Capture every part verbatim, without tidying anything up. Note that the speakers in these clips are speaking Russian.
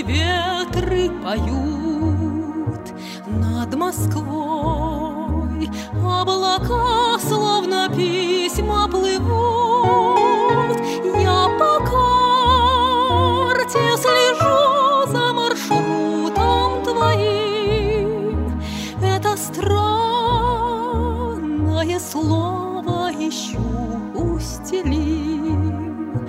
ветры поют над Москвой. Облака, словно письма, плывут. Я по карте слежу за маршрутом твоим. Это странное слово ищу. Устелим,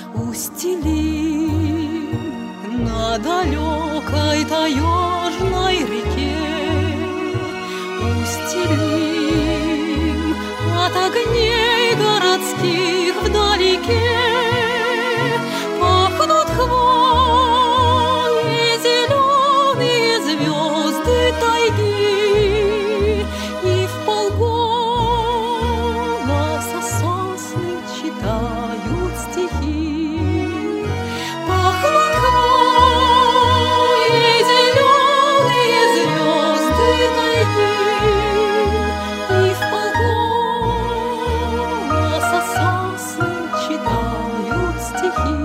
устелим на далекой таежной реке. Устелим от огней городских вдалеке. Пахнут хвои зеленые звезды тайги, и вполголоса сосны читают стихи. Пахнут хвои зеленые звезды тайги, и вполголоса сосны читают стихи.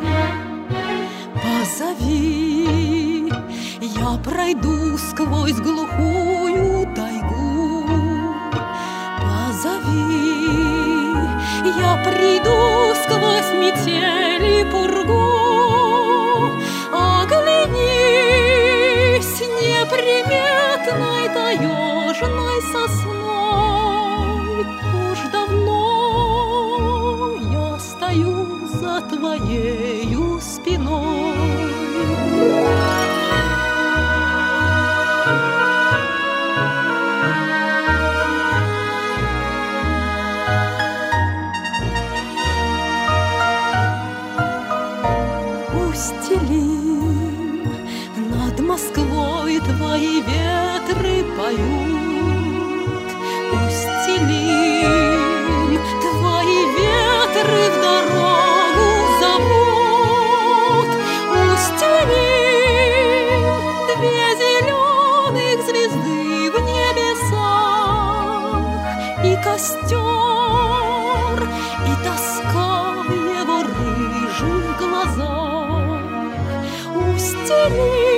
Позови, я пройду сквозь глухую тайгу. Позови, я приду сквозь метель и пургу. Оглянись неприметной таежной сосной. Уж давно я стою за твоею спиной. Устелим над Москвой твои ветры поют. Устелим твои ветры в дорогу зовут. Устелим две зеленых звезды в небесах, и костер, и тоска в его рыжих глазах. Устелим